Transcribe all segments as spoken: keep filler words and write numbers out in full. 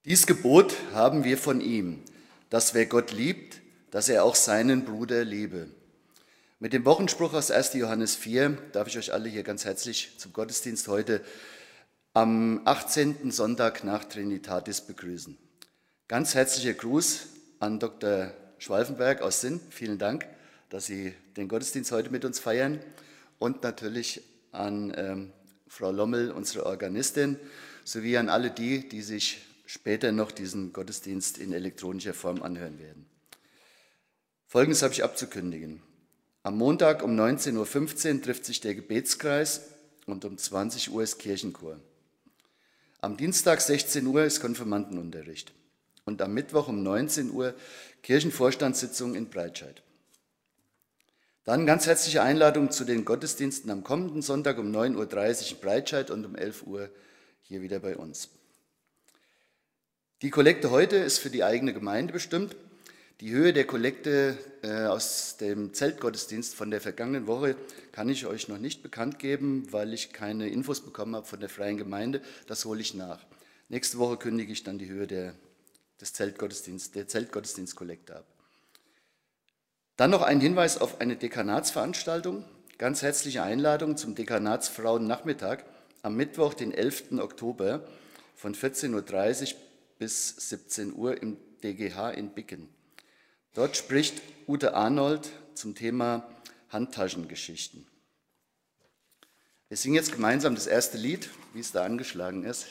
Dies Gebot haben wir von ihm, dass wer Gott liebt, dass er auch seinen Bruder liebe. Mit dem Wochenspruch aus erster Johannes vier darf ich euch alle hier ganz herzlich zum Gottesdienst heute am achtzehnten Sonntag nach Trinitatis begrüßen. Ganz herzlicher Gruß an Doktor Schwalfenberg aus Sinn. Vielen Dank, dass Sie den Gottesdienst heute mit uns feiern. Und natürlich an ähm, Frau Lommel, unsere Organistin, sowie an alle die, die sich später noch diesen Gottesdienst in elektronischer Form anhören werden. Folgendes habe ich abzukündigen. Am Montag um neunzehn Uhr fünfzehn trifft sich der Gebetskreis und um zwanzig Uhr ist Kirchenchor. Am Dienstag sechzehn Uhr ist Konfirmandenunterricht und am Mittwoch um neunzehn Uhr Kirchenvorstandssitzung in Breitscheid. Dann ganz herzliche Einladung zu den Gottesdiensten am kommenden Sonntag um neun Uhr dreißig in Breitscheid und um elf Uhr hier wieder bei uns. Die Kollekte heute ist für die eigene Gemeinde bestimmt. Die Höhe der Kollekte äh, aus dem Zeltgottesdienst von der vergangenen Woche kann ich euch noch nicht bekannt geben, weil ich keine Infos bekommen habe von der Freien Gemeinde. Das hole ich nach. Nächste Woche kündige ich dann die Höhe der, des Zeltgottesdienst, der Zeltgottesdienstkollekte ab. Dann noch ein Hinweis auf eine Dekanatsveranstaltung. Ganz herzliche Einladung zum Dekanatsfrauennachmittag am Mittwoch, den elften Oktober von vierzehn Uhr dreißig bis siebzehn Uhr im D G H in Bicken. Dort spricht Ute Arnold zum Thema Handtaschengeschichten. Wir singen jetzt gemeinsam das erste Lied, wie es da angeschlagen ist.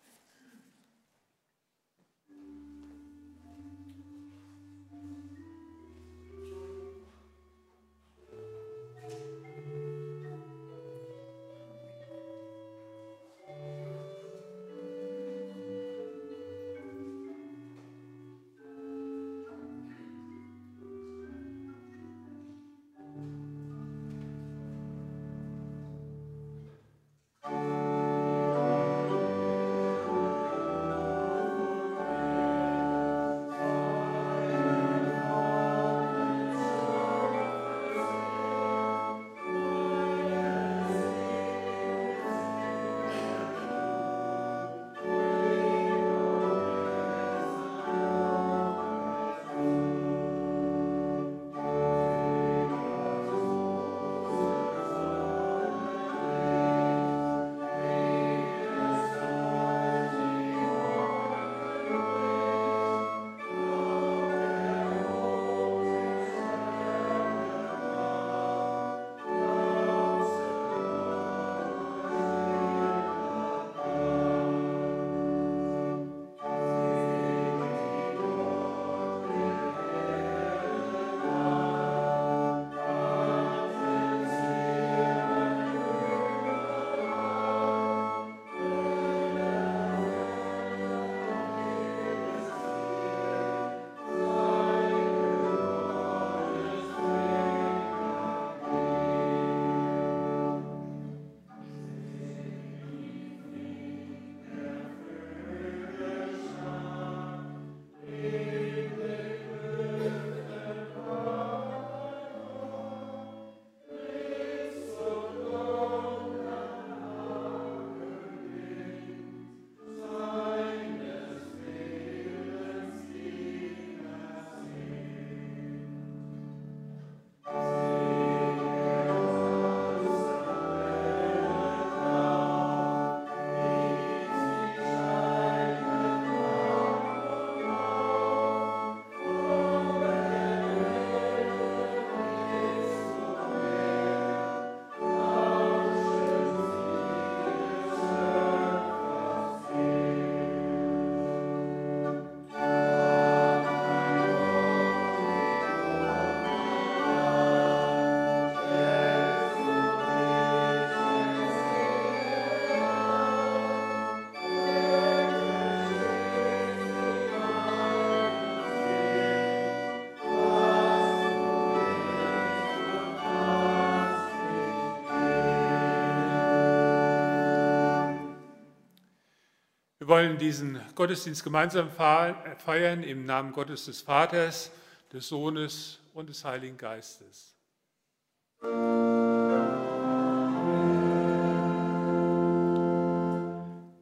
Wir wollen diesen Gottesdienst gemeinsam feiern im Namen Gottes des Vaters, des Sohnes und des Heiligen Geistes.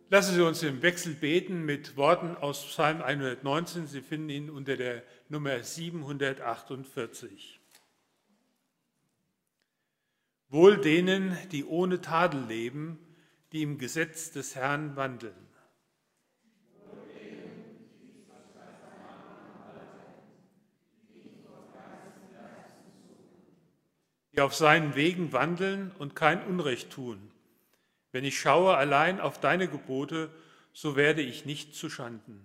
Lassen Sie uns im Wechsel beten mit Worten aus Psalm hundertneunzehn. Sie finden ihn unter der Nummer siebenhundertachtundvierzig. Wohl denen, die ohne Tadel leben, die im Gesetz des Herrn wandeln. Die auf seinen Wegen wandeln und kein Unrecht tun. Wenn ich schaue allein auf deine Gebote, so werde ich nicht zu Schanden.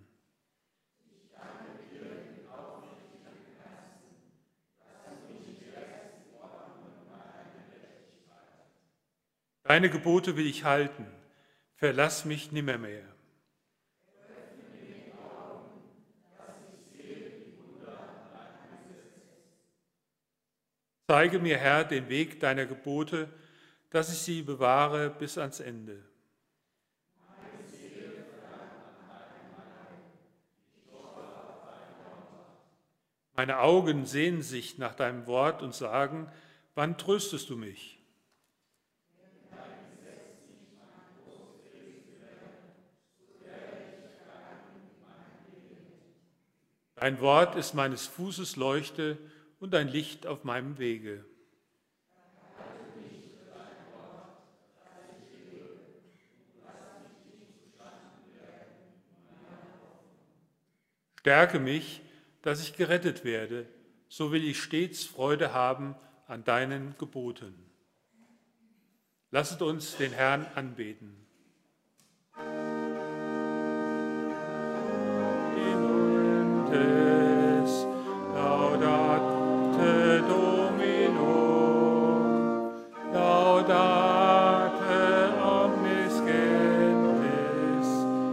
Deine Gebote will ich halten, verlass mich nimmermehr. Zeige mir, Herr, den Weg deiner Gebote, dass ich sie bewahre bis ans Ende. Meine Augen sehnen sich nach deinem Wort und sagen, wann tröstest du mich? Dein Wort ist meines Fußes Leuchte und ein Licht auf meinem Wege. Stärke mich, dass ich gerettet werde, so will ich stets Freude haben an deinen Geboten. Lasset uns den Herrn anbeten. Inolentes laudate Domino, laudate omnis gentes,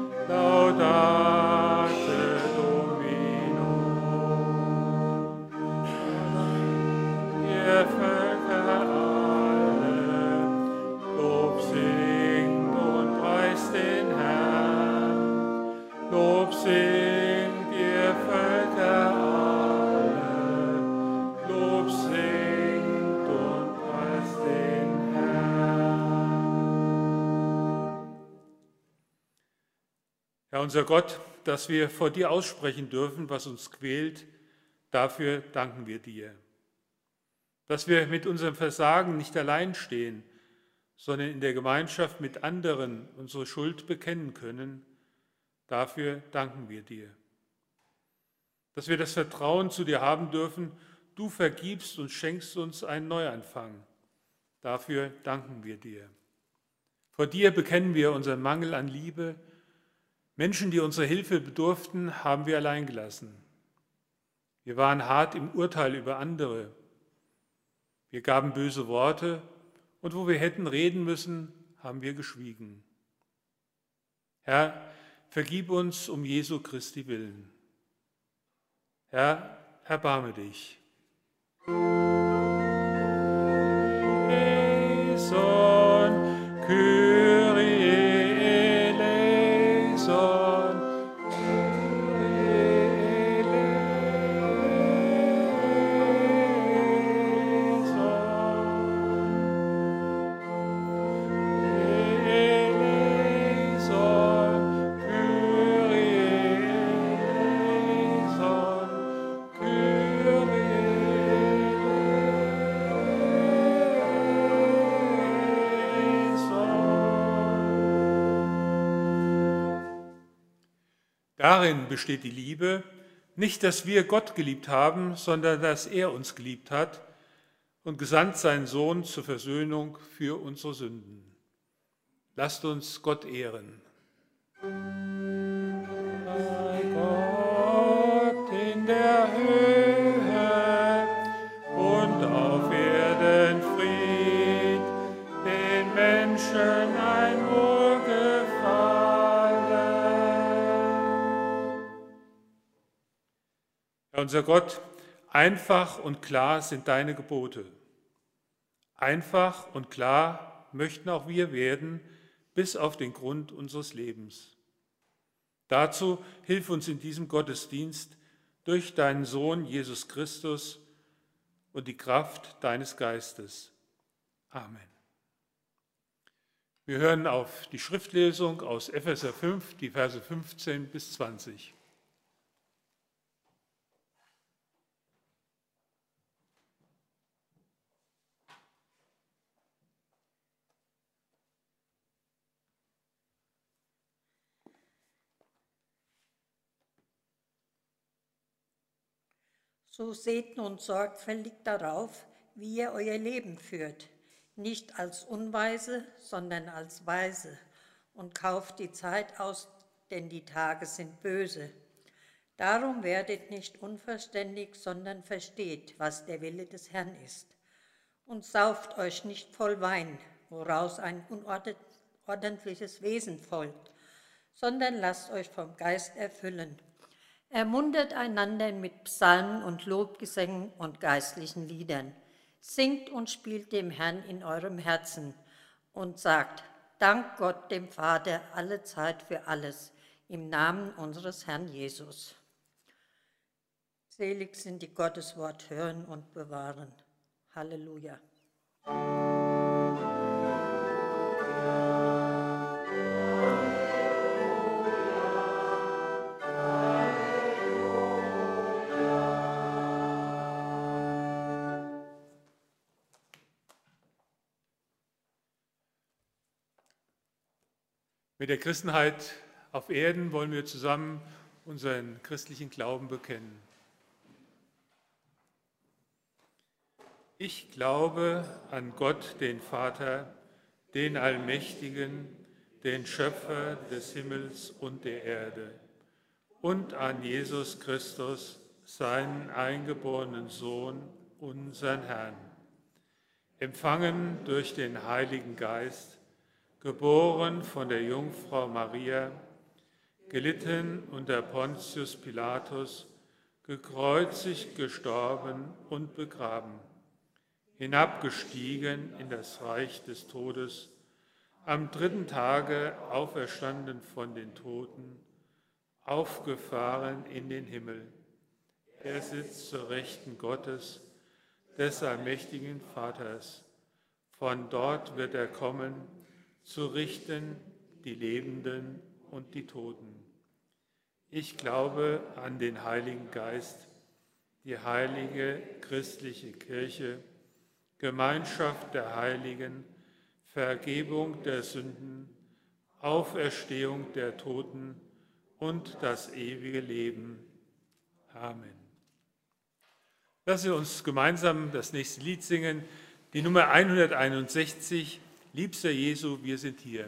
laudate Domino. Ihr Völker alle, Lob singt und preist den Herrn, Lob singt. Herr unser Gott, dass wir vor dir aussprechen dürfen, was uns quält, dafür danken wir dir. Dass wir mit unserem Versagen nicht allein stehen, sondern in der Gemeinschaft mit anderen unsere Schuld bekennen können, dafür danken wir dir. Dass wir das Vertrauen zu dir haben dürfen, du vergibst und schenkst uns einen Neuanfang, dafür danken wir dir. Vor dir bekennen wir unseren Mangel an Liebe. Menschen, die unsere Hilfe bedurften, haben wir allein gelassen. Wir waren hart im Urteil über andere. Wir gaben böse Worte und wo wir hätten reden müssen, haben wir geschwiegen. Herr, vergib uns um Jesu Christi willen. Herr, erbarme dich. Eleison, Kyrie eleison, Kyrie eleison, Kyrie eleison, Kyrie Darin besteht die Liebe, nicht, dass wir Gott geliebt haben, sondern dass er uns geliebt hat und gesandt seinen Sohn zur Versöhnung für unsere Sünden. Lasst uns Gott ehren. Bei Gott in der Höhe und auf Erden Fried, den Menschen ein Wohlgefallen. Herr unser Gott, einfach und klar sind deine Gebote. Einfach und klar möchten auch wir werden, bis auf den Grund unseres Lebens. Dazu hilf uns in diesem Gottesdienst durch deinen Sohn Jesus Christus und die Kraft deines Geistes. Amen. Wir hören auf die Schriftlesung aus Epheser fünf, die Verse fünfzehn bis zwanzig. So seht nun sorgfältig darauf, wie ihr euer Leben führt, nicht als Unweise, sondern als Weise, und kauft die Zeit aus, denn die Tage sind böse. Darum werdet nicht unverständig, sondern versteht, was der Wille des Herrn ist. Und sauft euch nicht voll Wein, woraus ein unordentliches Wesen folgt, sondern lasst euch vom Geist erfüllen. Ermuntert einander mit Psalmen und Lobgesängen und geistlichen Liedern. Singt und spielt dem Herrn in eurem Herzen und sagt, Dank Gott dem Vater alle Zeit für alles, im Namen unseres Herrn Jesus. Selig sind die Gotteswort hören und bewahren. Halleluja. Mit der Christenheit auf Erden wollen wir zusammen unseren christlichen Glauben bekennen. Ich glaube an Gott, den Vater, den Allmächtigen, den Schöpfer des Himmels und der Erde, und an Jesus Christus, seinen eingeborenen Sohn, unseren Herrn, empfangen durch den Heiligen Geist, geboren von der Jungfrau Maria, gelitten unter Pontius Pilatus, gekreuzigt, gestorben und begraben, hinabgestiegen in das Reich des Todes, am dritten Tage auferstanden von den Toten, aufgefahren in den Himmel. Er sitzt zur Rechten Gottes, des allmächtigen Vaters. Von dort wird er kommen, zu richten die Lebenden und die Toten. Ich glaube an den Heiligen Geist, die heilige christliche Kirche, Gemeinschaft der Heiligen, Vergebung der Sünden, Auferstehung der Toten und das ewige Leben. Amen. Lassen Sie uns gemeinsam das nächste Lied singen, die Nummer hunderteinundsechzig, Liebster Jesu, wir sind hier.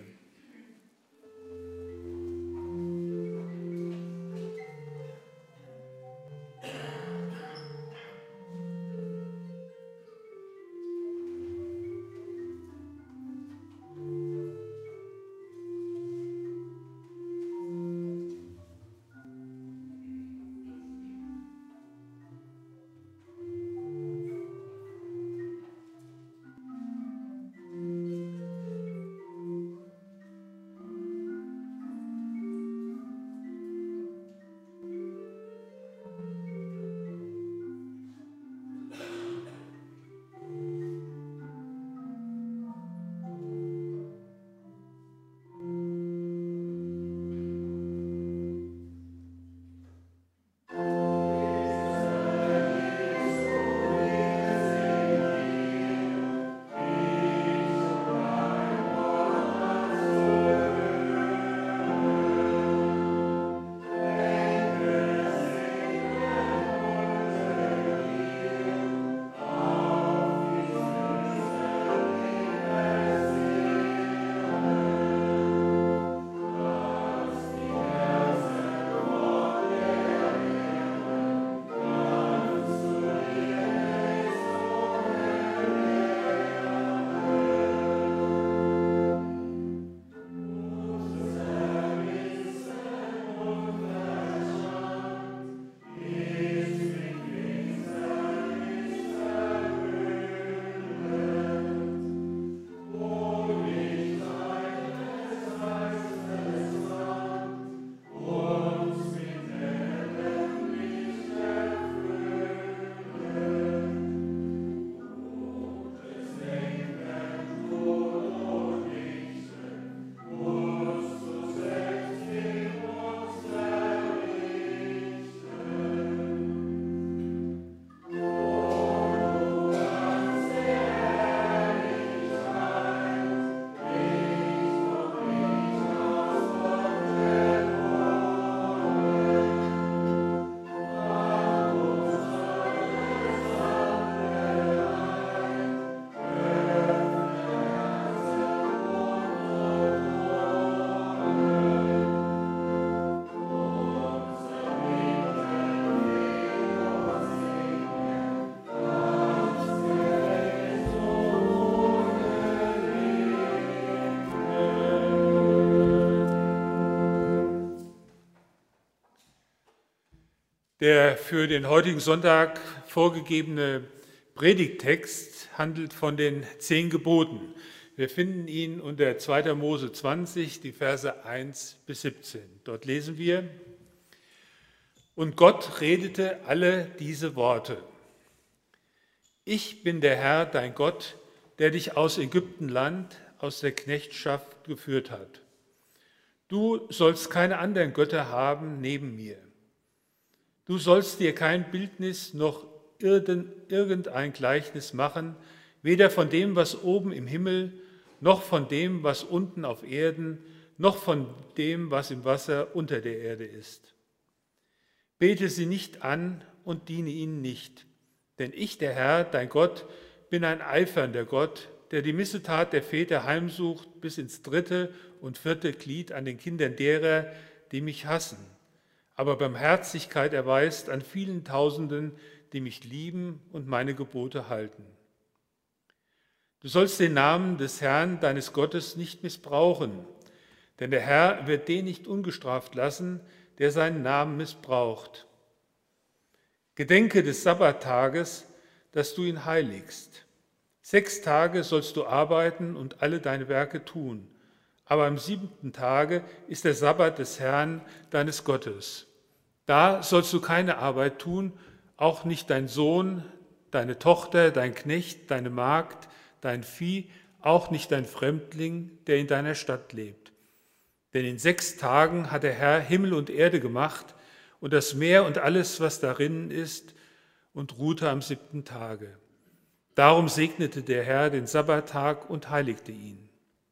Der für den heutigen Sonntag vorgegebene Predigttext handelt von den zehn Geboten. Wir finden ihn unter zweiter Mose zwanzig, die Verse eins bis siebzehn. Dort lesen wir: Und Gott redete alle diese Worte. Ich bin der Herr, dein Gott, der dich aus Ägyptenland, aus der Knechtschaft geführt hat. Du sollst keine anderen Götter haben neben mir. Du sollst dir kein Bildnis noch irgendein Gleichnis machen, weder von dem, was oben im Himmel, noch von dem, was unten auf Erden, noch von dem, was im Wasser unter der Erde ist. Bete sie nicht an und diene ihnen nicht, denn ich, der Herr, dein Gott, bin ein eifernder Gott, der die Missetat der Väter heimsucht bis ins dritte und vierte Glied an den Kindern derer, die mich hassen, aber Barmherzigkeit erweist an vielen Tausenden, die mich lieben und meine Gebote halten. Du sollst den Namen des Herrn, deines Gottes, nicht missbrauchen, denn der Herr wird den nicht ungestraft lassen, der seinen Namen missbraucht. Gedenke des Sabbattages, dass du ihn heiligst. Sechs Tage sollst du arbeiten und alle deine Werke tun, aber am siebten Tage ist der Sabbat des Herrn, deines Gottes. Da sollst du keine Arbeit tun, auch nicht dein Sohn, deine Tochter, dein Knecht, deine Magd, dein Vieh, auch nicht dein Fremdling, der in deiner Stadt lebt. Denn in sechs Tagen hat der Herr Himmel und Erde gemacht und das Meer und alles, was darin ist, und ruhte am siebten Tage. Darum segnete der Herr den Sabbattag und heiligte ihn.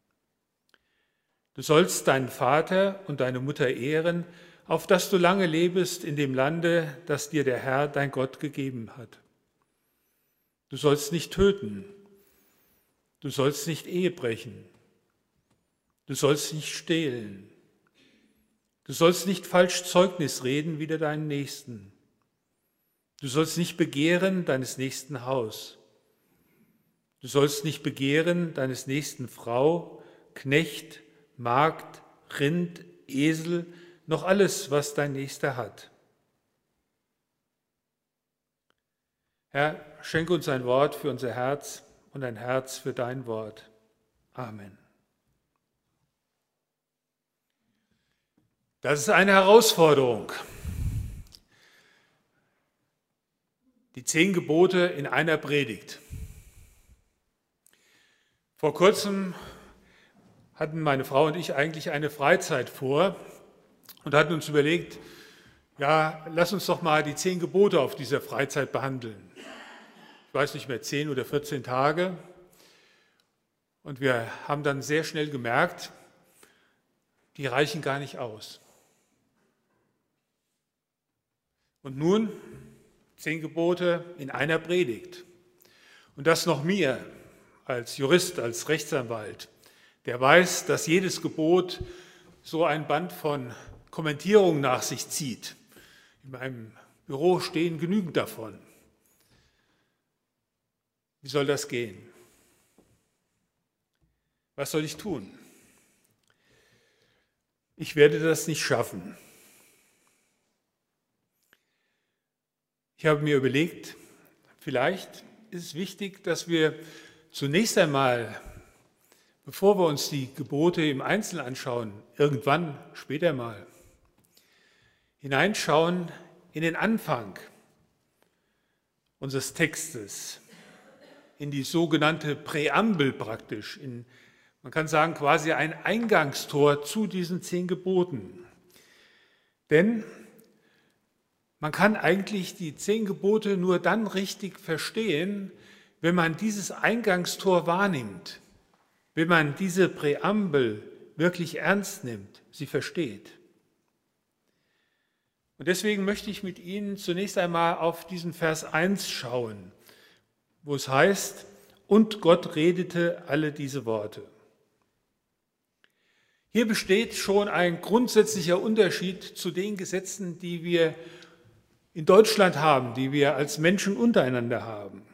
Du sollst deinen Vater und deine Mutter ehren, auf dass du lange lebest in dem Lande, das dir der Herr, dein Gott, gegeben hat. Du sollst nicht töten. Du sollst nicht Ehe brechen. Du sollst nicht stehlen. Du sollst nicht falsch Zeugnis reden wider deinen Nächsten. Du sollst nicht begehren deines Nächsten Haus. Du sollst nicht begehren deines Nächsten Frau, Knecht, Magd, Rind, Esel, noch alles, was dein Nächster hat. Herr, schenke uns ein Wort für unser Herz und ein Herz für dein Wort. Amen. Das ist eine Herausforderung. Die zehn Gebote in einer Predigt. Vor kurzem hatten meine Frau und ich eigentlich eine Freizeit vor und hatten uns überlegt, ja, lass uns doch mal die zehn Gebote auf dieser Freizeit behandeln. Ich weiß nicht mehr, zehn oder vierzehn Tage. Und wir haben dann sehr schnell gemerkt, die reichen gar nicht aus. Und nun zehn Gebote in einer Predigt. Und das noch mir als Jurist, als Rechtsanwalt, der weiß, dass jedes Gebot so ein Band von Kommentierungen nach sich zieht. In meinem Büro stehen genügend davon. Wie soll das gehen? Was soll ich tun? Ich werde das nicht schaffen. Ich habe mir überlegt, vielleicht ist es wichtig, dass wir zunächst einmal, bevor wir uns die Gebote im Einzelnen anschauen, irgendwann später mal, hineinschauen in den Anfang unseres Textes, in die sogenannte Präambel praktisch, in, man kann sagen quasi ein Eingangstor zu diesen zehn Geboten. Denn man kann eigentlich die zehn Gebote nur dann richtig verstehen, wenn man dieses Eingangstor wahrnimmt, wenn man diese Präambel wirklich ernst nimmt, sie versteht. Und deswegen möchte ich mit Ihnen zunächst einmal auf diesen Vers eins schauen, wo es heißt, und Gott redete alle diese Worte. Hier besteht schon ein grundsätzlicher Unterschied zu den Gesetzen, die wir in Deutschland haben, die wir als Menschen untereinander haben.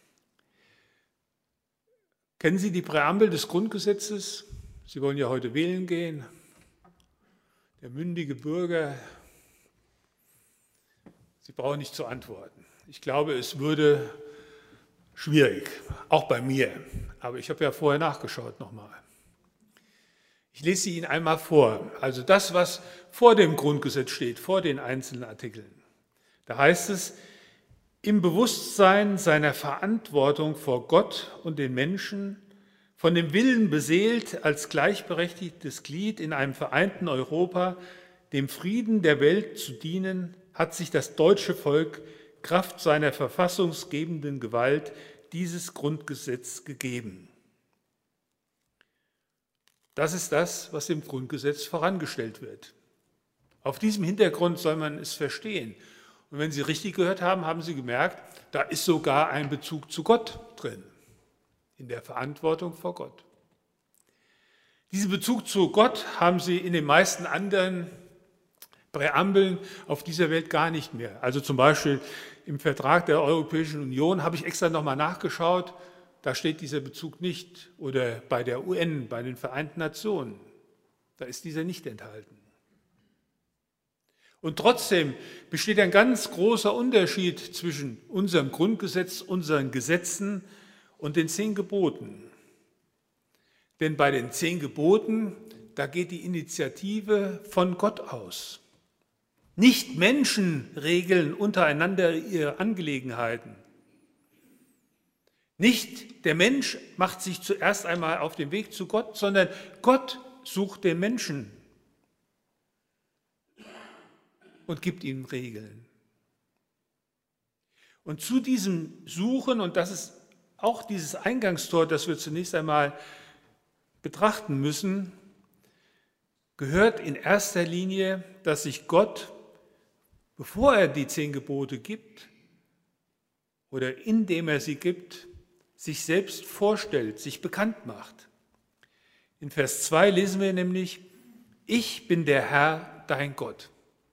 Kennen Sie die Präambel des Grundgesetzes? Sie wollen ja heute wählen gehen. Der mündige Bürger Sie brauchen nicht zu antworten. Ich glaube, es würde schwierig, auch bei mir. Aber ich habe ja vorher nachgeschaut nochmal. Ich lese sie Ihnen einmal vor. Also das, was vor dem Grundgesetz steht, vor den einzelnen Artikeln. Da heißt es, im Bewusstsein seiner Verantwortung vor Gott und den Menschen, von dem Willen beseelt, als gleichberechtigtes Glied in einem vereinten Europa, dem Frieden der Welt zu dienen, hat sich das deutsche Volk Kraft seiner verfassungsgebenden Gewalt dieses Grundgesetz gegeben. Das ist das, was im Grundgesetz vorangestellt wird. Auf diesem Hintergrund soll man es verstehen. Und wenn Sie richtig gehört haben, haben Sie gemerkt, da ist sogar ein Bezug zu Gott drin, in der Verantwortung vor Gott. Diesen Bezug zu Gott haben Sie in den meisten anderen Präambeln auf dieser Welt gar nicht mehr. Also zum Beispiel im Vertrag der Europäischen Union habe ich extra nochmal nachgeschaut, da steht dieser Bezug nicht. Oder bei der U N, bei den Vereinten Nationen, da ist dieser nicht enthalten. Und trotzdem besteht ein ganz großer Unterschied zwischen unserem Grundgesetz, unseren Gesetzen und den zehn Geboten. Denn bei den zehn Geboten, da geht die Initiative von Gott aus. Nicht Menschen regeln untereinander ihre Angelegenheiten. Nicht der Mensch macht sich zuerst einmal auf den Weg zu Gott, sondern Gott sucht den Menschen und gibt ihm Regeln. Und zu diesem Suchen, und das ist auch dieses Eingangstor, das wir zunächst einmal betrachten müssen, gehört in erster Linie, dass sich Gott, bevor er die zehn Gebote gibt oder indem er sie gibt, sich selbst vorstellt, sich bekannt macht. In Vers zwei lesen wir nämlich, ich bin der Herr, dein Gott.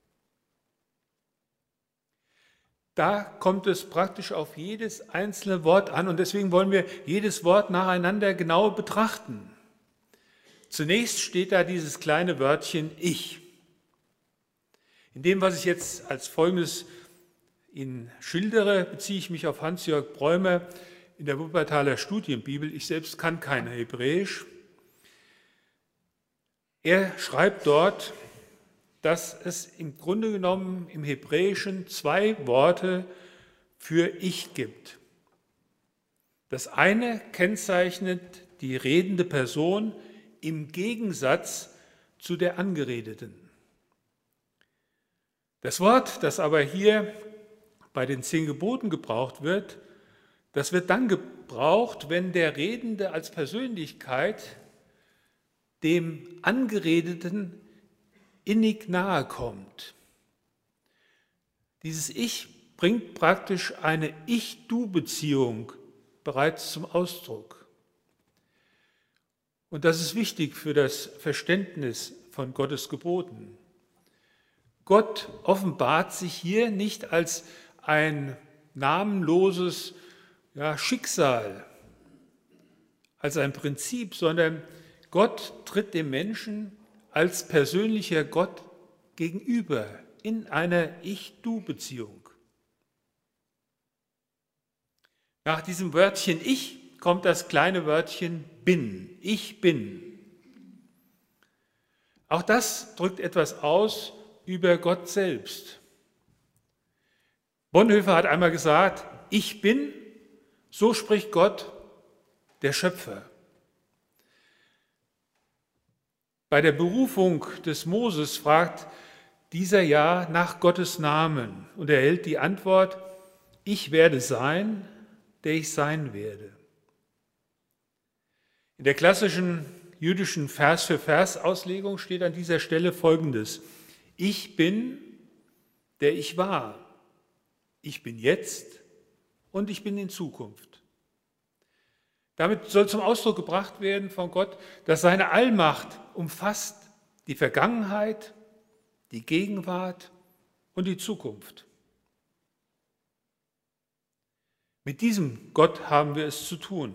Da kommt es praktisch auf jedes einzelne Wort an und deswegen wollen wir jedes Wort nacheinander genau betrachten. Zunächst steht da dieses kleine Wörtchen ich. In dem, was ich jetzt als Folgendes Ihnen schildere, beziehe ich mich auf Hans-Jörg Bräumer in der Wuppertaler Studienbibel. Ich selbst kann kein Hebräisch. Er schreibt dort, dass es im Grunde genommen im Hebräischen zwei Worte für ich gibt. Das eine kennzeichnet die redende Person im Gegensatz zu der Angeredeten. Das Wort, das aber hier bei den zehn Geboten gebraucht wird, das wird dann gebraucht, wenn der Redende als Persönlichkeit dem Angeredeten innig nahe kommt. Dieses Ich bringt praktisch eine Ich-Du-Beziehung bereits zum Ausdruck. Und das ist wichtig für das Verständnis von Gottes Geboten. Gott offenbart sich hier nicht als ein namenloses ja, Schicksal, als ein Prinzip, sondern Gott tritt dem Menschen als persönlicher Gott gegenüber in einer Ich-Du-Beziehung. Nach diesem Wörtchen Ich kommt das kleine Wörtchen Bin. Ich bin. Auch das drückt etwas aus über Gott selbst. Bonhoeffer hat einmal gesagt, ich bin, so spricht Gott, der Schöpfer. Bei der Berufung des Moses fragt dieser ja nach Gottes Namen und erhält die Antwort, ich werde sein, der ich sein werde. In der klassischen jüdischen Vers-für-Vers-Auslegung steht an dieser Stelle Folgendes: Ich bin, der ich war. Ich bin jetzt und ich bin in Zukunft. Damit soll zum Ausdruck gebracht werden von Gott, dass seine Allmacht umfasst die Vergangenheit, die Gegenwart und die Zukunft. Mit diesem Gott haben wir es zu tun.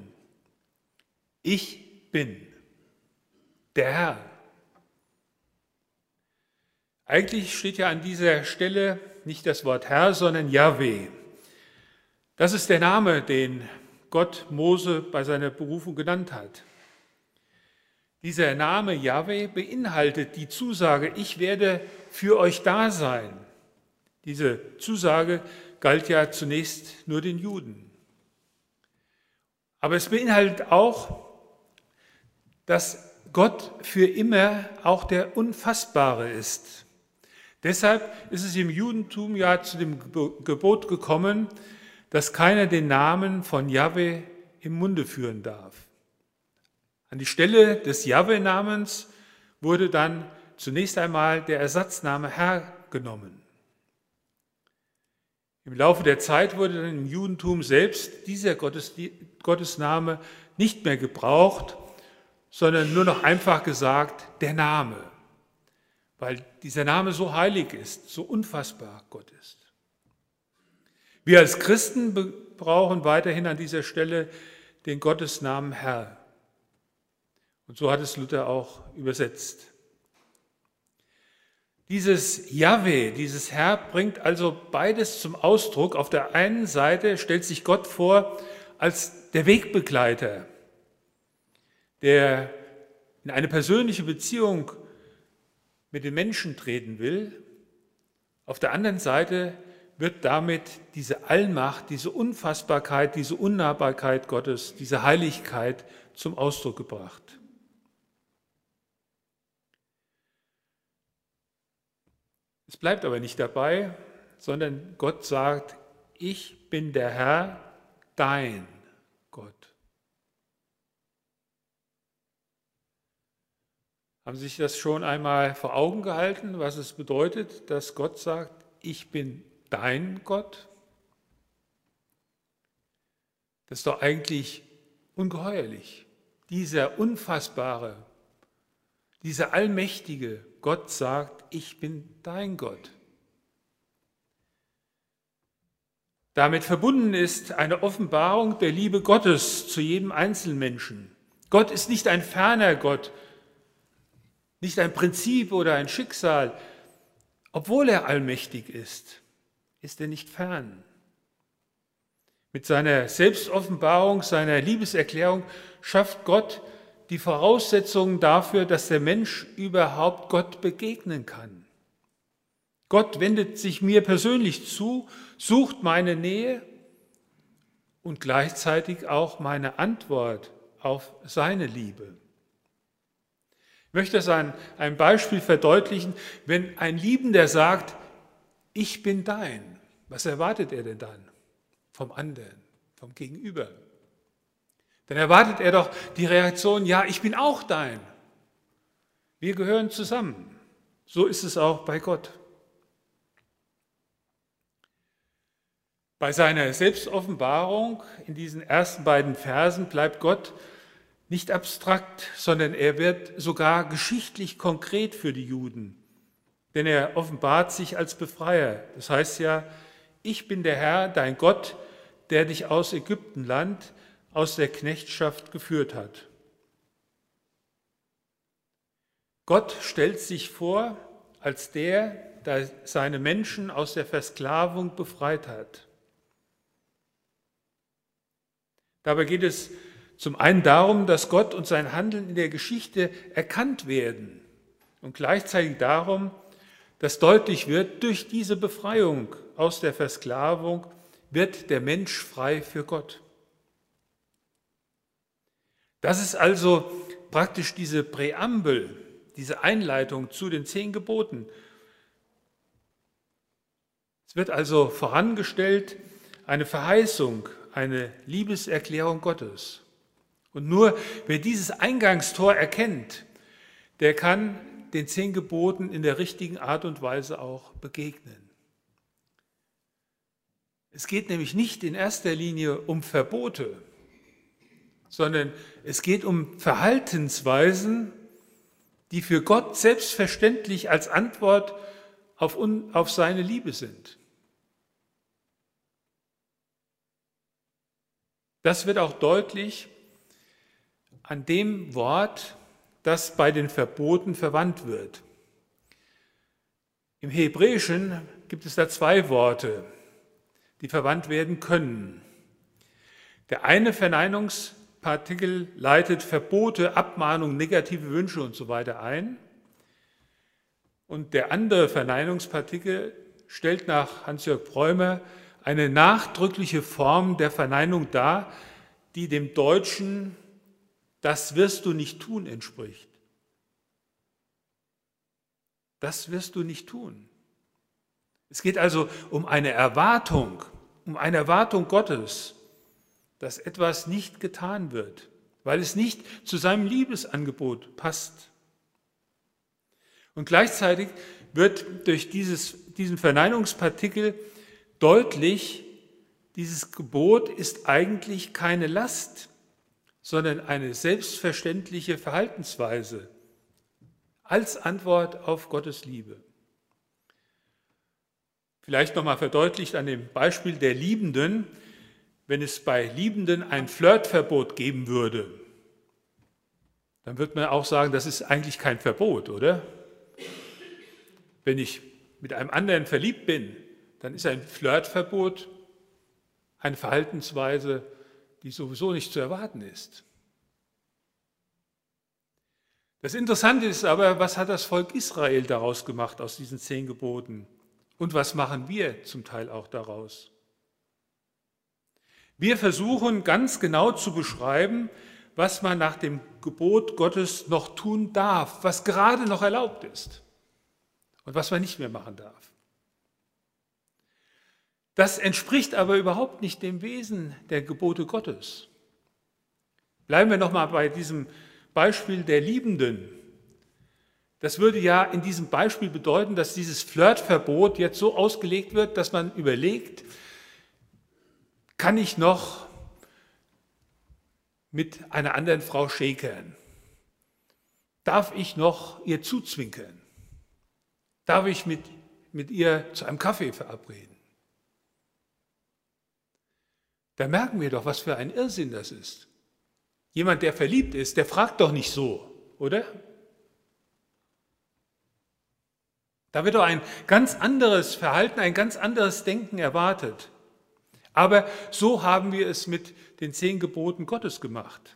Ich bin der Herr. Eigentlich steht ja an dieser Stelle nicht das Wort Herr, sondern Jahwe. Das ist der Name, den Gott Mose bei seiner Berufung genannt hat. Dieser Name Jahwe beinhaltet die Zusage, ich werde für euch da sein. Diese Zusage galt ja zunächst nur den Juden. Aber es beinhaltet auch, dass Gott für immer auch der Unfassbare ist. Deshalb ist es im Judentum ja zu dem Gebot gekommen, dass keiner den Namen von Jahwe im Munde führen darf. An die Stelle des Jahwe-Namens wurde dann zunächst einmal der Ersatzname Herr genommen. Im Laufe der Zeit wurde dann im Judentum selbst dieser Gottes, Gottesname nicht mehr gebraucht, sondern nur noch einfach gesagt, der Name, weil dieser Name so heilig ist, so unfassbar Gott ist. Wir als Christen brauchen weiterhin an dieser Stelle den Gottesnamen Herr. Und so hat es Luther auch übersetzt. Dieses Jahwe, dieses Herr, bringt also beides zum Ausdruck. Auf der einen Seite stellt sich Gott vor als der Wegbegleiter, der in eine persönliche Beziehung mit den Menschen treten will. Auf der anderen Seite wird damit diese Allmacht, diese Unfassbarkeit, diese Unnahbarkeit Gottes, diese Heiligkeit zum Ausdruck gebracht. Es bleibt aber nicht dabei, sondern Gott sagt, ich bin der Herr, dein Gott. Haben Sie sich das schon einmal vor Augen gehalten, was es bedeutet, dass Gott sagt, ich bin dein Gott? Das ist doch eigentlich ungeheuerlich. Dieser unfassbare, dieser allmächtige Gott sagt, ich bin dein Gott. Damit verbunden ist eine Offenbarung der Liebe Gottes zu jedem Einzelmenschen. Gott ist nicht ein ferner Gott, nicht ein Prinzip oder ein Schicksal. Obwohl er allmächtig ist, ist er nicht fern. Mit seiner Selbstoffenbarung, seiner Liebeserklärung schafft Gott die Voraussetzungen dafür, dass der Mensch überhaupt Gott begegnen kann. Gott wendet sich mir persönlich zu, sucht meine Nähe und gleichzeitig auch meine Antwort auf seine Liebe. Ich möchte das an einem Beispiel verdeutlichen. Wenn ein Liebender sagt, ich bin dein, was erwartet er denn dann vom anderen, vom Gegenüber? Dann erwartet er doch die Reaktion, ja, ich bin auch dein. Wir gehören zusammen. So ist es auch bei Gott. Bei seiner Selbstoffenbarung in diesen ersten beiden Versen bleibt Gott nicht abstrakt, sondern er wird sogar geschichtlich konkret für die Juden. Denn er offenbart sich als Befreier. Das heißt ja, ich bin der Herr, dein Gott, der dich aus Ägyptenland, aus der Knechtschaft geführt hat. Gott stellt sich vor als der, der seine Menschen aus der Versklavung befreit hat. Dabei geht es zum einen darum, dass Gott und sein Handeln in der Geschichte erkannt werden und gleichzeitig darum, dass deutlich wird, durch diese Befreiung aus der Versklavung wird der Mensch frei für Gott. Das ist also praktisch diese Präambel, diese Einleitung zu den zehn Geboten. Es wird also vorangestellt eine Verheißung, eine Liebeserklärung Gottes. Und nur wer dieses Eingangstor erkennt, der kann den zehn Geboten in der richtigen Art und Weise auch begegnen. Es geht nämlich nicht in erster Linie um Verbote, sondern es geht um Verhaltensweisen, die für Gott selbstverständlich als Antwort auf, auf seine Liebe sind. Das wird auch deutlich an dem Wort, das bei den Verboten verwandt wird. Im Hebräischen gibt es da zwei Worte, die verwandt werden können. Der eine Verneinungspartikel leitet Verbote, Abmahnungen, negative Wünsche und so weiter ein. Und der andere Verneinungspartikel stellt nach Hans-Jörg Bräumer eine nachdrückliche Form der Verneinung dar, die dem Deutschen "das wirst du nicht tun" entspricht. Das wirst du nicht tun. Es geht also um eine Erwartung, um eine Erwartung Gottes, dass etwas nicht getan wird, weil es nicht zu seinem Liebesangebot passt. Und gleichzeitig wird durch dieses, diesen Verneinungspartikel deutlich, dieses Gebot ist eigentlich keine Last, sondern eine selbstverständliche Verhaltensweise als Antwort auf Gottes Liebe. Vielleicht nochmal verdeutlicht an dem Beispiel der Liebenden: Wenn es bei Liebenden ein Flirtverbot geben würde, dann würde man auch sagen, das ist eigentlich kein Verbot, oder? Wenn ich mit einem anderen verliebt bin, dann ist ein Flirtverbot eine Verhaltensweise, die sowieso nicht zu erwarten ist. Das Interessante ist aber, was hat das Volk Israel daraus gemacht aus diesen zehn Geboten? Und was machen wir zum Teil auch daraus? Wir versuchen ganz genau zu beschreiben, was man nach dem Gebot Gottes noch tun darf, was gerade noch erlaubt ist und was man nicht mehr machen darf. Das entspricht aber überhaupt nicht dem Wesen der Gebote Gottes. Bleiben wir nochmal bei diesem Beispiel der Liebenden. Das würde ja in diesem Beispiel bedeuten, dass dieses Flirtverbot jetzt so ausgelegt wird, dass man überlegt, kann ich noch mit einer anderen Frau schäkern? Darf ich noch ihr zuzwinkern? Darf ich mit, mit ihr zu einem Kaffee verabreden? Da merken wir doch, was für ein Irrsinn das ist. Jemand, der verliebt ist, der fragt doch nicht so, oder? Da wird doch ein ganz anderes Verhalten, ein ganz anderes Denken erwartet. Aber so haben wir es mit den zehn Geboten Gottes gemacht.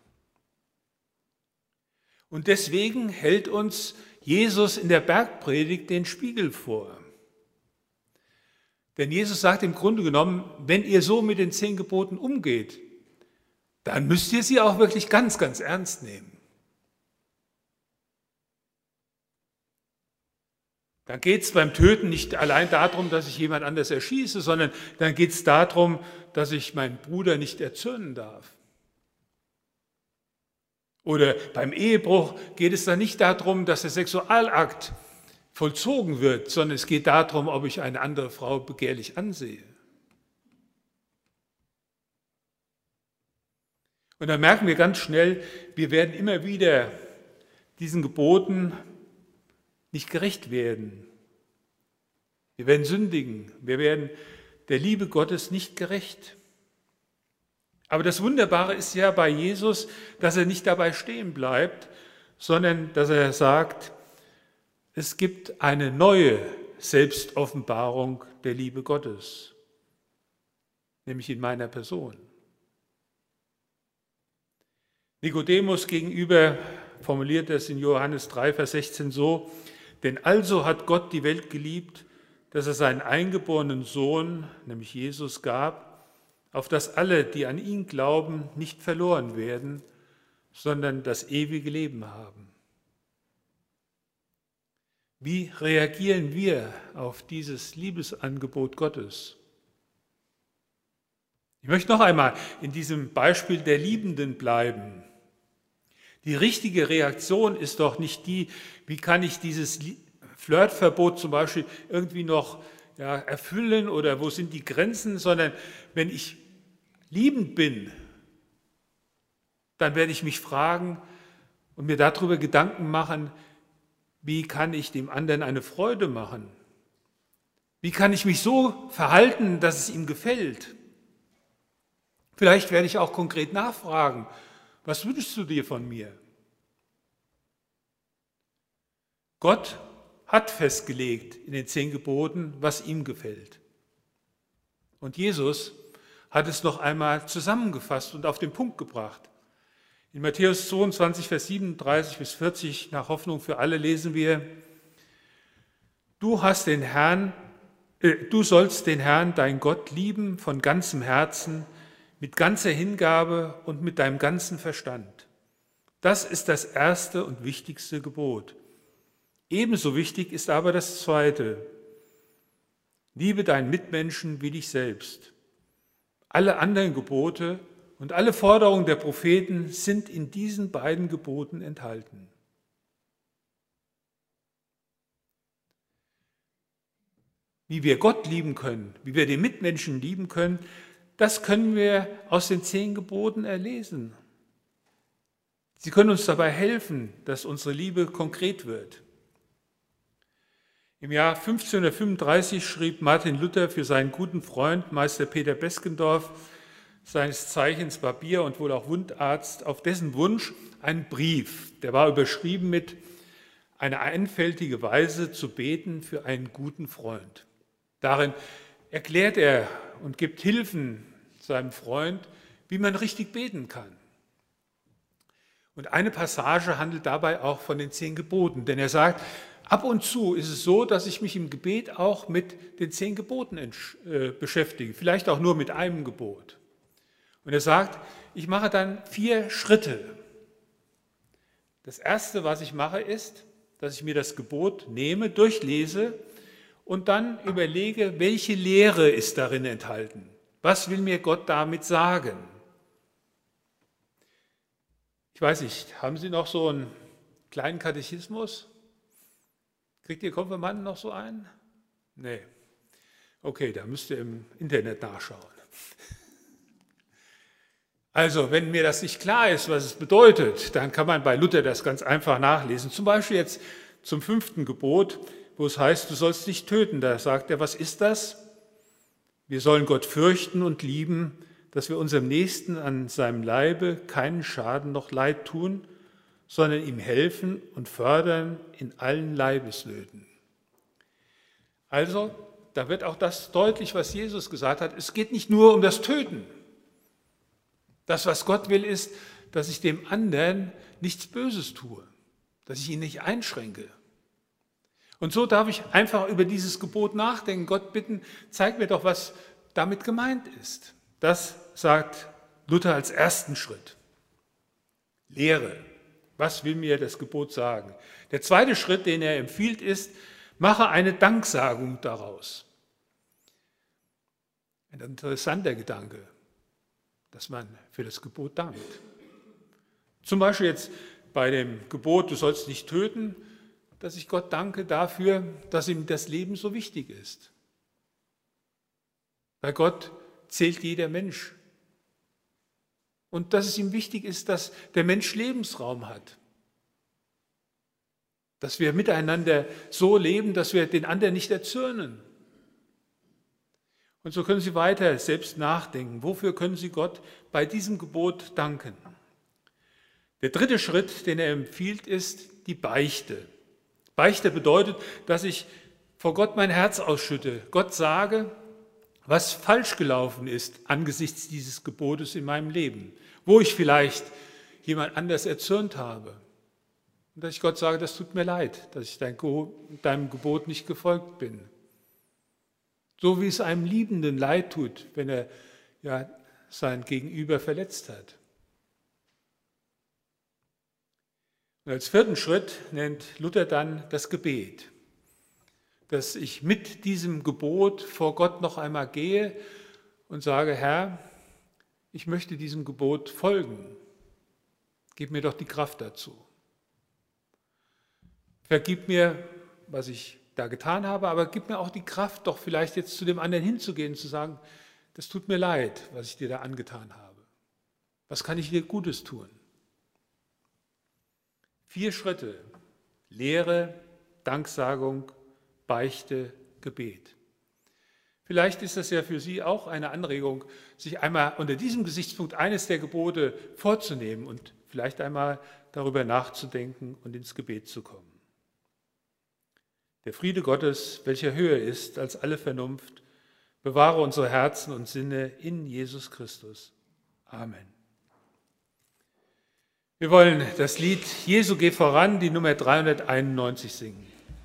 Und deswegen hält uns Jesus in der Bergpredigt den Spiegel vor. Denn Jesus sagt im Grunde genommen, wenn ihr so mit den zehn Geboten umgeht, dann müsst ihr sie auch wirklich ganz, ganz ernst nehmen. Dann geht es beim Töten nicht allein darum, dass ich jemand anders erschieße, sondern dann geht es darum, dass ich meinen Bruder nicht erzürnen darf. Oder beim Ehebruch geht es dann nicht darum, dass der Sexualakt vollzogen wird, sondern es geht darum, ob ich eine andere Frau begehrlich ansehe. Und dann merken wir ganz schnell, wir werden immer wieder diesen Geboten nicht gerecht werden. Wir werden sündigen, wir werden der Liebe Gottes nicht gerecht. Aber das Wunderbare ist ja bei Jesus, dass er nicht dabei stehen bleibt, sondern dass er sagt, es gibt eine neue Selbstoffenbarung der Liebe Gottes, nämlich in meiner Person. Nikodemus gegenüber formuliert es in Johannes drei, Vers sechzehn so: Denn also hat Gott die Welt geliebt, dass er seinen eingeborenen Sohn, nämlich Jesus, gab, auf dass alle, die an ihn glauben, nicht verloren werden, sondern das ewige Leben haben. Wie reagieren wir auf dieses Liebesangebot Gottes? Ich möchte noch einmal in diesem Beispiel der Liebenden bleiben. Die richtige Reaktion ist doch nicht die, wie kann ich dieses Flirtverbot zum Beispiel irgendwie noch ja, erfüllen oder wo sind die Grenzen, sondern wenn ich liebend bin, dann werde ich mich fragen und mir darüber Gedanken machen, wie kann ich dem anderen eine Freude machen? Wie kann ich mich so verhalten, dass es ihm gefällt? Vielleicht werde ich auch konkret nachfragen, was wünschst du dir von mir? Gott hat festgelegt in den zehn Geboten, was ihm gefällt. Und Jesus hat es noch einmal zusammengefasst und auf den Punkt gebracht. In Matthäus zweiundzwanzig, Vers siebenunddreißig bis vierzig, nach Hoffnung für alle, lesen wir: Du hast den Herrn, äh, du sollst den Herrn, dein Gott, lieben von ganzem Herzen, mit ganzer Hingabe und mit deinem ganzen Verstand. Das ist das erste und wichtigste Gebot. Ebenso wichtig ist aber das zweite: Liebe deinen Mitmenschen wie dich selbst. Alle anderen Gebote und alle Forderungen der Propheten sind in diesen beiden Geboten enthalten. Wie wir Gott lieben können, wie wir den Mitmenschen lieben können, das können wir aus den zehn Geboten erlesen. Sie können uns dabei helfen, dass unsere Liebe konkret wird. Im Jahr fünfzehnhundertfünfunddreißig schrieb Martin Luther für seinen guten Freund Meister Peter Beskendorf, seines Zeichens Barbier und wohl auch Wundarzt, auf dessen Wunsch einen Brief. Der war überschrieben mit „Eine einfältige Weise zu beten für einen guten Freund". Darin erklärt er und gibt Hilfen seinem Freund, wie man richtig beten kann. Und eine Passage handelt dabei auch von den zehn Geboten, denn er sagt, ab und zu ist es so, dass ich mich im Gebet auch mit den zehn Geboten äh, beschäftige, vielleicht auch nur mit einem Gebot. Und er sagt, ich mache dann vier Schritte. Das erste, was ich mache, ist, dass ich mir das Gebot nehme, durchlese und dann überlege, welche Lehre ist darin enthalten. Was will mir Gott damit sagen? Ich weiß nicht, haben Sie noch so einen kleinen Katechismus? Kriegt Ihr Konfirmanden noch so einen? Nee. Okay, da müsst ihr im Internet nachschauen. Also, wenn mir das nicht klar ist, was es bedeutet, dann kann man bei Luther das ganz einfach nachlesen. Zum Beispiel jetzt zum fünften Gebot, wo es heißt, du sollst nicht töten. Da sagt er, was ist das? Wir sollen Gott fürchten und lieben, dass wir unserem Nächsten an seinem Leibe keinen Schaden noch Leid tun, sondern ihm helfen und fördern in allen Leibesnöten. Also, da wird auch das deutlich, was Jesus gesagt hat. Es geht nicht nur um das Töten. Das, was Gott will, ist, dass ich dem anderen nichts Böses tue, dass ich ihn nicht einschränke. Und so darf ich einfach über dieses Gebot nachdenken, Gott bitten, zeig mir doch, was damit gemeint ist. Das sagt Luther als ersten Schritt. Lehre. Was will mir das Gebot sagen? Der zweite Schritt, den er empfiehlt, ist, mache eine Danksagung daraus. Ein interessanter Gedanke, dass man für das Gebot dankt. Zum Beispiel jetzt bei dem Gebot, du sollst nicht töten, dass ich Gott danke dafür, dass ihm das Leben so wichtig ist. Bei Gott zählt jeder Mensch. Und dass es ihm wichtig ist, dass der Mensch Lebensraum hat. Dass wir miteinander so leben, dass wir den anderen nicht erzürnen. Und so können Sie weiter selbst nachdenken. Wofür können Sie Gott bei diesem Gebot danken? Der dritte Schritt, den er empfiehlt, ist die Beichte. Beichte bedeutet, dass ich vor Gott mein Herz ausschütte, Gott sage, was falsch gelaufen ist angesichts dieses Gebotes in meinem Leben, wo ich vielleicht jemand anders erzürnt habe. Und dass ich Gott sage, das tut mir leid, dass ich deinem Gebot nicht gefolgt bin. So wie es einem Liebenden leid tut, wenn er ja sein Gegenüber verletzt hat. Und als vierten Schritt nennt Luther dann das Gebet, dass ich mit diesem Gebot vor Gott noch einmal gehe und sage, Herr, ich möchte diesem Gebot folgen. Gib mir doch die Kraft dazu. Vergib mir, was ich da getan habe, aber gib mir auch die Kraft, doch vielleicht jetzt zu dem anderen hinzugehen und zu sagen, das tut mir leid, was ich dir da angetan habe. Was kann ich dir Gutes tun? Vier Schritte: Lehre, Danksagung, Beichte, Gebet. Vielleicht ist das ja für Sie auch eine Anregung, sich einmal unter diesem Gesichtspunkt eines der Gebote vorzunehmen und vielleicht einmal darüber nachzudenken und ins Gebet zu kommen. Der Friede Gottes, welcher höher ist als alle Vernunft, bewahre unsere Herzen und Sinne in Jesus Christus. Amen. Wir wollen das Lied Jesu geh voran, die Nummer dreihunderteinundneunzig singen.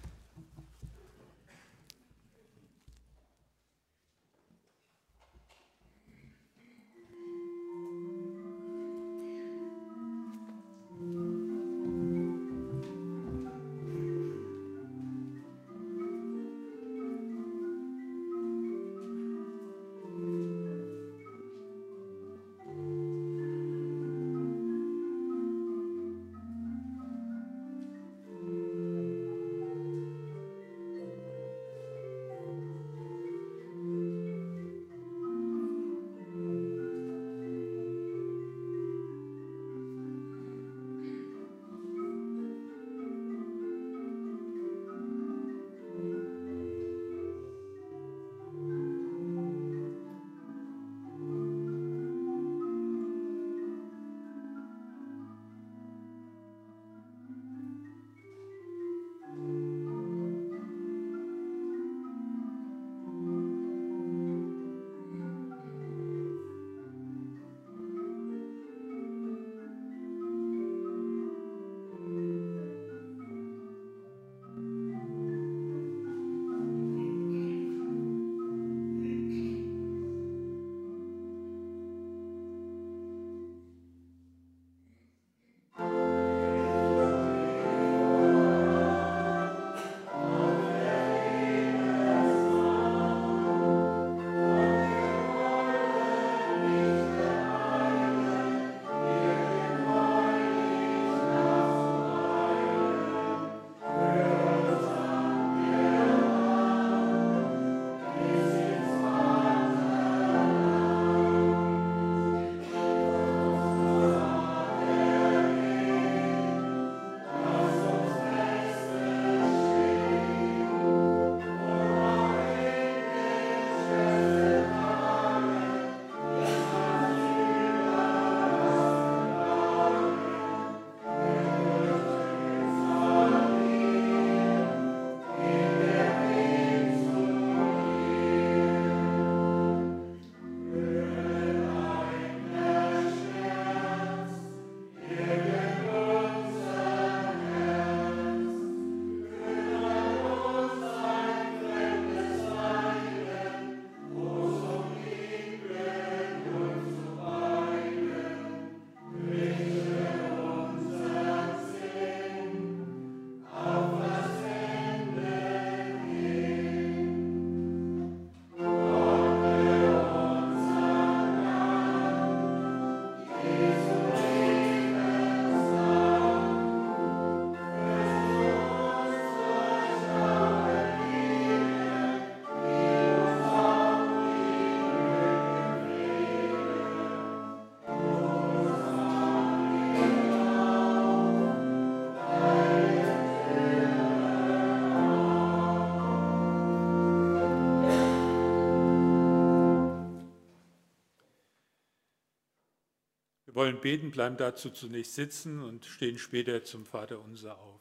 Wir wollen beten, bleiben dazu zunächst sitzen und stehen später zum Vaterunser auf.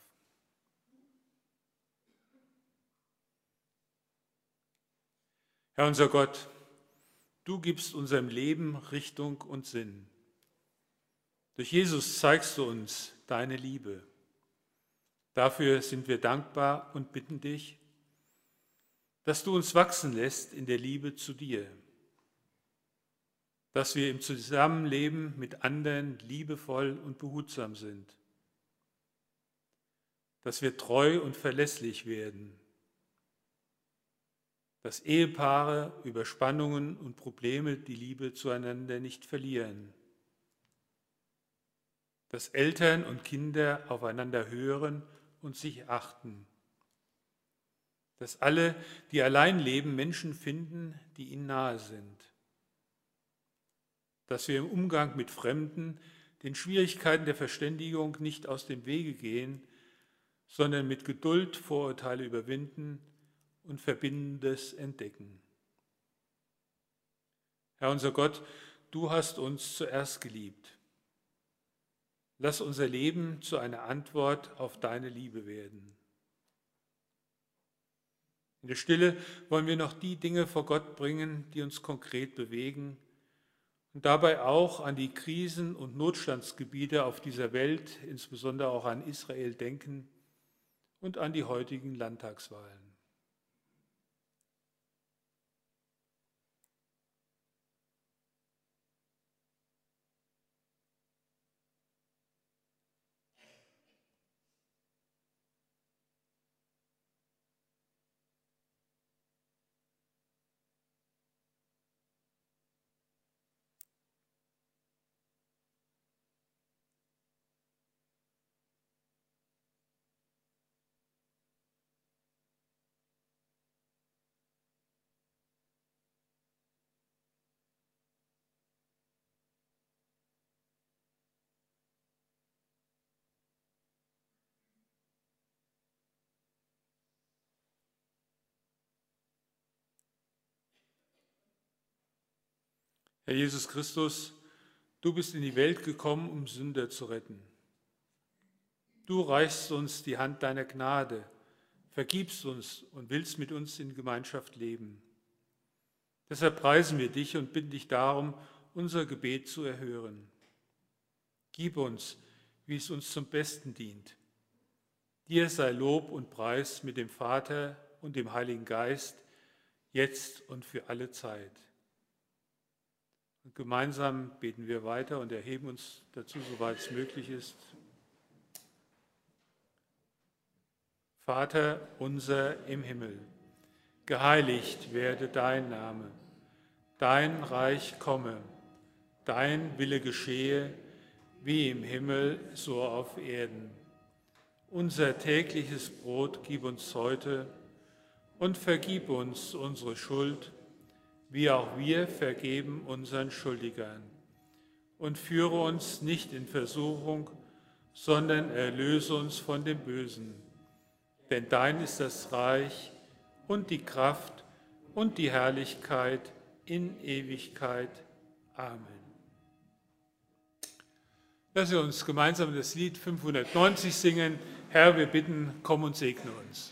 Herr unser Gott, du gibst unserem Leben Richtung und Sinn. Durch Jesus zeigst du uns deine Liebe. Dafür sind wir dankbar und bitten dich, dass du uns wachsen lässt in der Liebe zu dir, dass wir im Zusammenleben mit anderen liebevoll und behutsam sind, dass wir treu und verlässlich werden, dass Ehepaare über Spannungen und Probleme die Liebe zueinander nicht verlieren, dass Eltern und Kinder aufeinander hören und sich achten, dass alle, die allein leben, Menschen finden, die ihnen nahe sind, dass wir im Umgang mit Fremden den Schwierigkeiten der Verständigung nicht aus dem Wege gehen, sondern mit Geduld Vorurteile überwinden und Verbindendes entdecken. Herr unser Gott, du hast uns zuerst geliebt. Lass unser Leben zu einer Antwort auf deine Liebe werden. In der Stille wollen wir noch die Dinge vor Gott bringen, die uns konkret bewegen und dabei auch an die Krisen- und Notstandsgebiete auf dieser Welt, insbesondere auch an Israel, denken und an die heutigen Landtagswahlen. Herr Jesus Christus, du bist in die Welt gekommen, um Sünder zu retten. Du reichst uns die Hand deiner Gnade, vergibst uns und willst mit uns in Gemeinschaft leben. Deshalb preisen wir dich und bitten dich darum, unser Gebet zu erhören. Gib uns, wie es uns zum Besten dient. Dir sei Lob und Preis mit dem Vater und dem Heiligen Geist, jetzt und für alle Zeit. Und gemeinsam beten wir weiter und erheben uns dazu, soweit es möglich ist. Vater unser im Himmel, geheiligt werde dein Name, dein Reich komme, dein Wille geschehe, wie im Himmel, so auf Erden. Unser tägliches Brot gib uns heute und vergib uns unsere Schuld, wie auch wir vergeben unseren Schuldigern. Und führe uns nicht in Versuchung, sondern erlöse uns von dem Bösen. Denn dein ist das Reich und die Kraft und die Herrlichkeit in Ewigkeit. Amen. Lassen wir uns gemeinsam das Lied fünfhundertneunzig singen. Herr, wir bitten, komm und segne uns.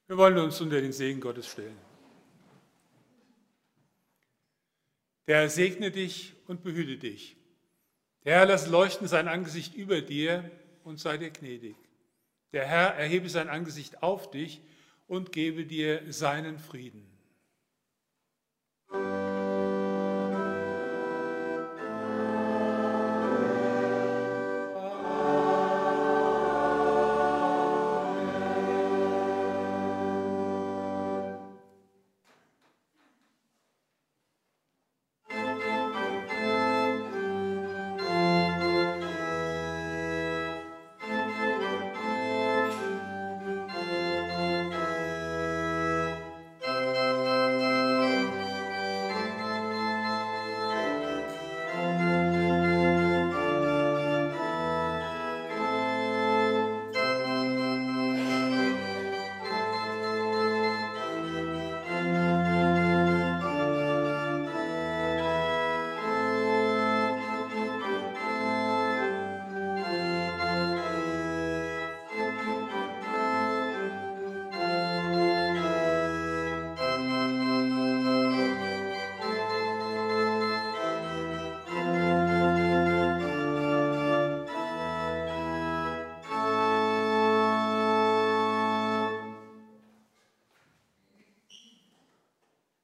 Wir wollen uns unter den Segen Gottes stellen. Der Herr segne dich und behüte dich. Der Herr lasse leuchten sein Angesicht über dir und sei dir gnädig. Der Herr erhebe sein Angesicht auf dich und gebe dir seinen Frieden.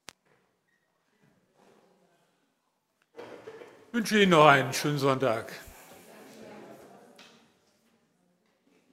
Ich wünsche Ihnen noch einen schönen Sonntag.